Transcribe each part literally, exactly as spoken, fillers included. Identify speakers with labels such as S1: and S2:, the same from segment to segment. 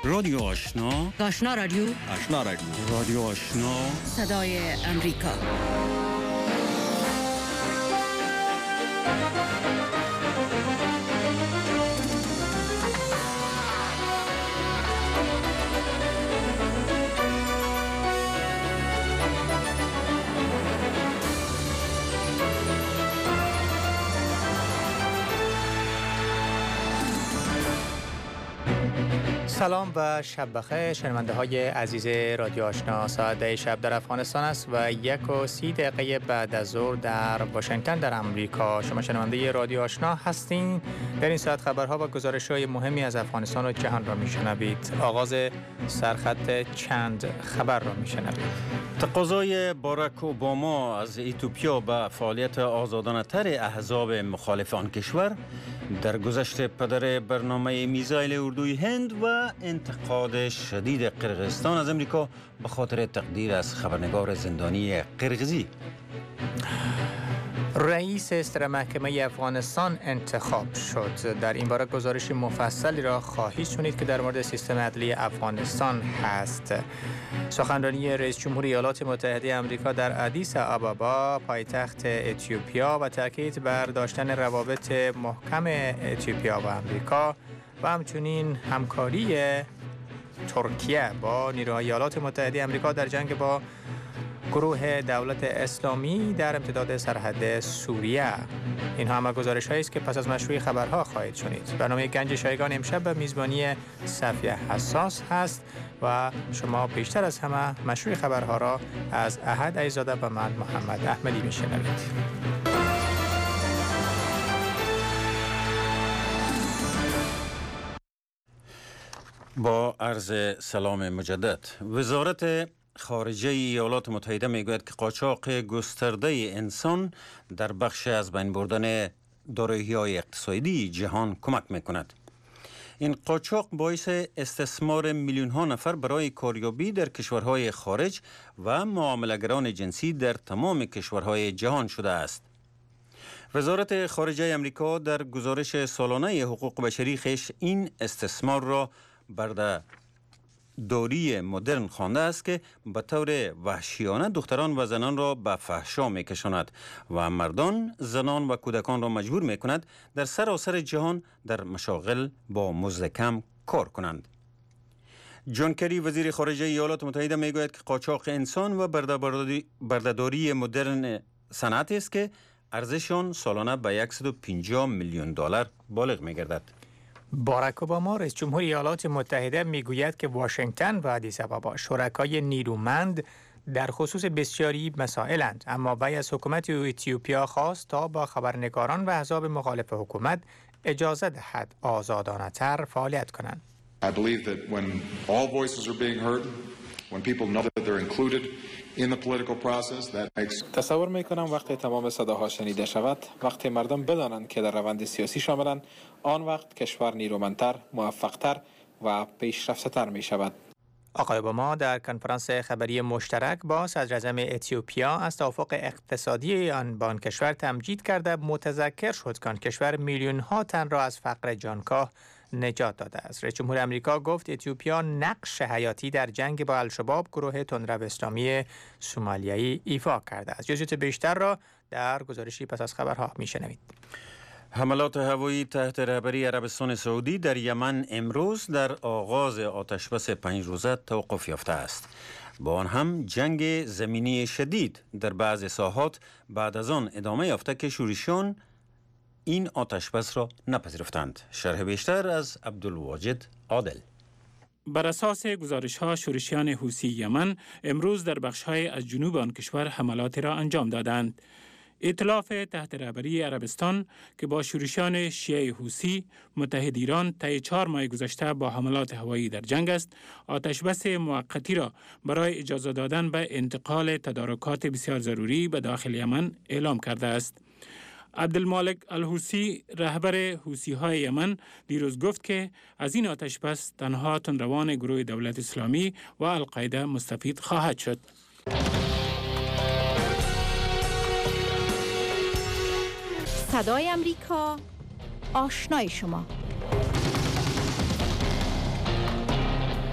S1: رادیو آشنا،
S2: آشنا رادیو،
S3: آشنا رادیو،
S1: رادیو آشنا،
S2: صدای امریکا.
S4: سلام و شب بخیر شنونده های عزیز رادیو آشنا. ساعت ده شب در افغانستان است و یک و سی دقیقه بعد از ظهر در واشنگتن در امریکا. شما شنونده رادیو آشنا هستین. در این ساعت خبرها و گزارش های مهمی از افغانستان و جهان را میشنوید. آغاز سرخط چند خبر را میشنوید.
S3: تقاضای باراک اوباما از ایتوپیا به فعالیت آزادانه تر احزاب مخالف آن کشور، در گذشت پدر برنامه میزایل اردوی هند و انتقاد شدید قرقیزستان از امریکا به خاطر تقدیر از خبرنگار زندانی قرقیزی.
S4: رئیس استر محکمه افغانستان انتخاب شد. در این باره گزارش مفصلی را خواهید شنید که در مورد سیستم عدلی افغانستان هست. سخنرانی رئیس جمهور ایالات متحده آمریکا در آدیس آبابا پایتخت اتیوپیا و تاکید بر داشتن روابط محکم اتیوپیا و آمریکا و همچنین همکاری ترکیه با نیروهای ایالات متحده آمریکا در جنگ با گروه دولت اسلامی در امتداد سرحد سوریه. این همه گزارش هایی است که پس از مشروع خبرها خواهید شنید. برنامه گنج شایگان امشب به میزبانی صفیه حساس هست و شما بیشتر از همه مشروع خبرها را از احد عیزاده و من محمد احمدی میشنوید.
S3: با عرض سلام مجدد، وزارت خارجه ایالات متحده میگوید که قاچاق گسترده انسان در بخش از بین بردن دارایی‌های اقتصادی جهان کمک میکند. این قاچاق باعث استثمار میلیون ها نفر برای کاریابی در کشورهای خارج و معامله‌گران جنسی در تمام کشورهای جهان شده است. وزارت خارجه امریکا در گزارش سالانه حقوق بشری خیش این استثمار را برده دوری مدرن خوانده است که به طور وحشیانه دختران و زنان را به فحشا میکشاند و مردان، زنان و کودکان را مجبور میکند در سراسر جهان در مشاغل با مزد کم کار کنند. جان کری وزیر خارجه ایالات متحده میگوید که قاچاق انسان و بردهداری مدرن صنعتی است که ارزش آن سالانه به صد و پنجاه میلیون دلار بالغ میگردد.
S4: باراک اوباما رئیس جمهور ایالات متحده میگوید که واشنگتن و آدیس آبابا شرکای نیرومند در خصوص بسیاری مسائلند، اما وی از حکومت اتیوپیا خواست تا با خبرنگاران و احزاب مخالف حکومت اجازه دهد آزادانه تر فعالیت کنند.
S5: I believe that when all voices are being heard, when people know that they're included in the political process, that makes...
S6: تصور میکنم وقتی تمام صداها شنیده شود، وقتی مردم بدانند که در روند سیاسی شاملند، آن وقت کشور نیرومندتر، موفقتر و پیشرفته‌تر می شود.
S4: آقای اوباما در کنفرانس خبری مشترک با صدراعظم اتیوپیا از توافق اقتصادی آن با آن کشور تمجید کرده متذکر شد که آن کشور میلیون ها تن را از فقر جانکاه نجات داده است. رئیس جمهور آمریکا گفت اتیوپیا نقش حیاتی در جنگ با الشباب، گروه تندرو اسلامی سومالیایی، ایفا کرده است. جزئیات بیشتر را در گزارشی پس از خبرها میشنوید.
S3: حملات هوایی تحت رهبری عربستان سعودی در یمن امروز در آغاز آتشبس پنج روزه توقف یافته است. با آن هم جنگ زمینی شدید در بعض ساحات بعد از آن ادامه یافته که شورشیان این آتشبس را نپذیرفتند. شرح بیشتر از عبدالواجد عادل.
S7: بر اساس گزارش‌ها شورشیان حوثی یمن امروز در بخش‌های از جنوب آن کشور حملاتی را انجام دادند. ائتلاف تحت رهبری عربستان که با شورشیان شیعه حوثی متحد ایران طی چهار ماه گذشته با حملات هوایی در جنگ است، آتشبس موقتی را برای اجازه دادن به انتقال تدارکات بسیار ضروری به داخل یمن اعلام کرده است. عبدالمالک الحوثی رهبر حوثی های یمن دیروز گفت که از این آتشبس تنها تندروان گروه دولت اسلامی و القاعده مستفید خواهد شد.
S2: صدای امریکا، آشنای شما.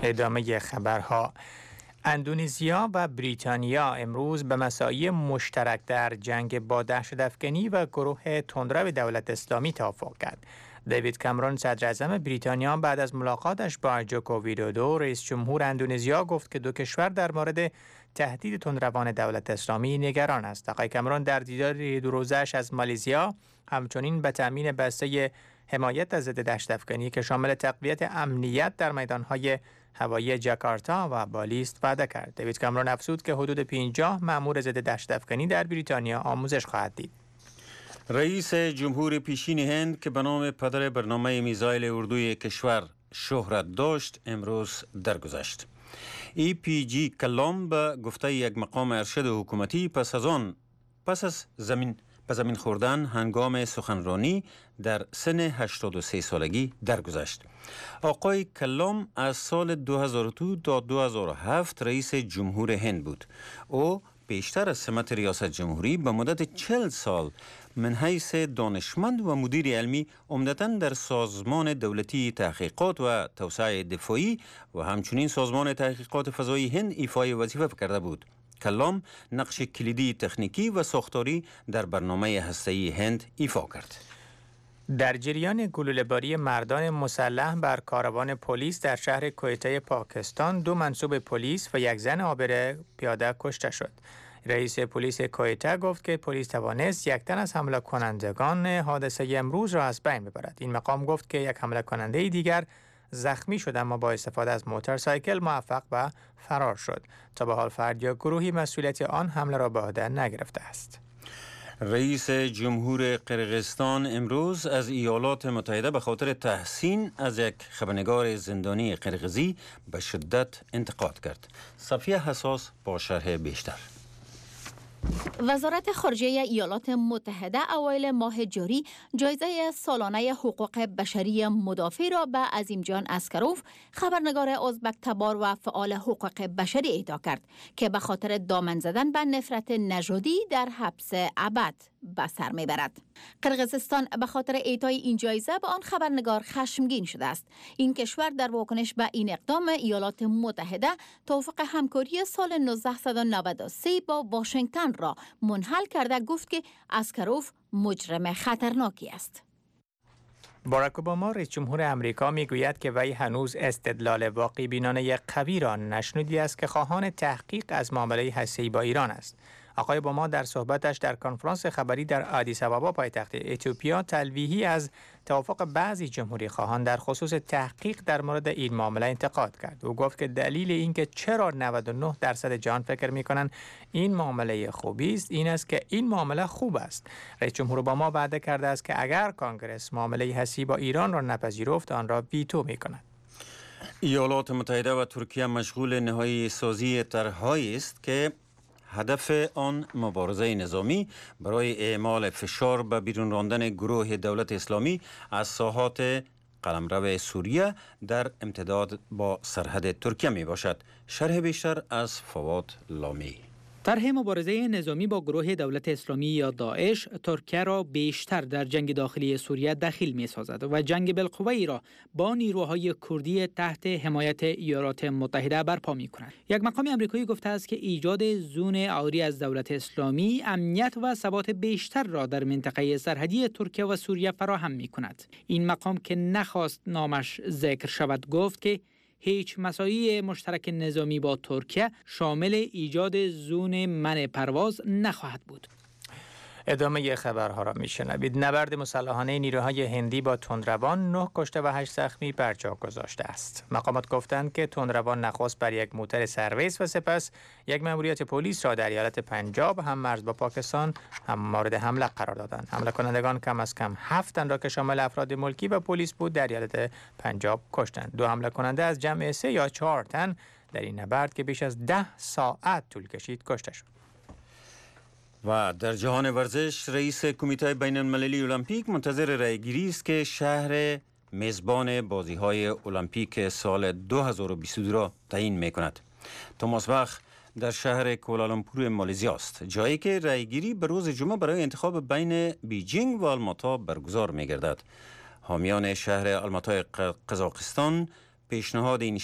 S4: ادامه خبرها. اندونزیا و بریتانیا امروز به مساعی مشترک در جنگ با دهشت‌افکنی و گروه تندرو دولت اسلامی توافق کرد. دیوید کامرون صدر اعظم بریتانیا بعد از ملاقاتش با جوکو ویدودو رئیس جمهور اندونزیا گفت که دو کشور در مورد تهدید تندروان دولت اسلامی نگران است. آقای کامرون در دیدار دو روزه‌اش از مالزیا همچنین به تامین بسته حمایت از ضد دهشت‌افکنی که شامل تقویت امنیت در میدان‌های هوایی جاکارتا و بالی است وعده کرد. دیوید کامرون افزود که حدود پنجاه مأمور ضد دهشت‌افکنی در بریتانیا آموزش خواهد دید.
S3: رئیس جمهور پیشین هند که به نام پدر برنامه میزایل اردوی کشور شهرت داشت امروز درگذشت. ای پی جی کلام به گفته یک مقام ارشد حکومتی پس از آن پس از زمین به زمین خوردن هنگام سخنرانی در سن هشتاد و سه سالگی درگذشت. آقای کلام از سال دو هزار و دو تا دو هزار و هفت رئیس جمهور هند بود. او بیشتر از سمت ریاست جمهوری به مدت چهل سال من حیث دانشمند و مدیر علمی عمدتاً در سازمان دولتی تحقیقات و توسعه دفاعی و همچنین سازمان تحقیقات فضایی هند ایفای وظیفه کرده بود. کلام نقش کلیدی تکنیکی و ساختاری در برنامه هسته‌ای هند ایفا کرد.
S4: در جریان گلوله‌باری مردان مسلح بر کاروان پلیس در شهر کویته پاکستان دو منصوب پلیس و یک زن عابر پیاده کشته شد. رئیس پلیس کویته گفت که پلیس توانست یک تن از حمله کنندگان حادثه امروز را از بین ببرد. این مقام گفت که یک حمله کننده دیگر زخمی شد اما با استفاده از موتورسایکل موفق به فرار شد. تا به حال فرد یا گروهی مسئولیت آن حمله را به عهده نگرفته است.
S3: رئیس جمهور قرقیزستان امروز از ایالات متحده به خاطر تحسین از یک خبرنگار زندانی قرقیزی به شدت انتقاد کرد. صفیه حساس با شرح بیشتر.
S2: وزارت خارجه ایالات متحده اوایل ماه جاری جایزه سالانه حقوق بشری مدافع را به عظیم جان اسکروف، خبرنگار ازبک تبار و فعال حقوق بشری اهدا کرد که به خاطر دامن زدن به نفرت نژادی در حبس ابد به سر میبرد. قرقیزستان به خاطر اعطای این جایزه به آن خبرنگار خشمگین شده است. این کشور در واکنش به این اقدام ایالات متحده توافق همکاری سال نوزده نود و سه با واشنگتن را منحل کرده گفت که اسکروف مجرم خطرناکی است.
S4: باراک اوباما رئیس جمهور امریکا میگوید که وی هنوز استدلال واقع بینانه قوی را نشنیده است که خواهان تحقیق از معامله هسته‌ای با ایران است. آقای اوباما در صحبتش در کنفرانس خبری در آدیس آبابا پایتخت اتیوپیا تلویحی از توافق بعضی جمهوری خواهان در خصوص تحقیق در مورد این معامله انتقاد کرد. او گفت که دلیل اینکه چرا نود و نه درصد جهان فکر می‌کنند این معامله خوبی است این است که این معامله خوب است. رئیس جمهور اوباما وعده کرده است که اگر کانگرس معامله هسته‌ای با ایران را نپذیرفت آن را ویتو می‌کند.
S3: ایالات متحده و ترکیه مشغول نهایی سازی طرح‌هایی است که هدف آن مبارزه نظامی برای اعمال فشار به بیرون راندن گروه دولت اسلامی از ساحات قلمرو سوریه در امتداد با سرحد ترکیه می باشد. شرح بیشتر از فواد لامی.
S8: طرح مبارزه نظامی با گروه دولت اسلامی یا داعش ترکیه را بیشتر در جنگ داخلی سوریه دخیل می سازد و جنگ بالقوه را با نیروهای کردی تحت حمایت ایالات متحده برپا می کند. یک مقام آمریکایی گفته است که ایجاد زون عاری از دولت اسلامی امنیت و ثبات بیشتر را در منطقه سرحدی ترکیه و سوریه فراهم می کند. این مقام که نخواست نامش ذکر شود گفت که هیچ مساعی مشترک نظامی با ترکیه شامل ایجاد زون منع پرواز نخواهد بود.
S4: ادامه خبرها را میشنوید. نبرد مسلحانه نیروهای هندی با تندروان نه کشته و هشت زخمی بر جا گذاشته است. مقامات گفتند که تندروان نخست بر یک موتر سرویس و سپس یک ماموریت پلیس را در ایالت پنجاب هم مرز با پاکستان هم مورد حمله قرار دادند. حمله کنندگان کم از کم هفت تن را که شامل افراد ملکی و پلیس بود در ایالت پنجاب کشتند. دو حمله کننده از جمع سه یا چهار تن در این نبرد که بیش از ده ساعت طول کشید کشته شد.
S3: و در جهان ورزش رئیس کمیته بین المللی المپیک منتظر رأیگیری است که شهر میزبان بازی‌های المپیک سال دو هزار و بیست و دو را تعیین می‌کند. توماس باخ در شهر کوالالامپور مالزی است، جایی که رأیگیری به روز جمعه برای انتخاب بین بیجینگ و آلماتا برگزار می‌گردد. حامیان شهر آلماتای قزاقستان پیشنهاد این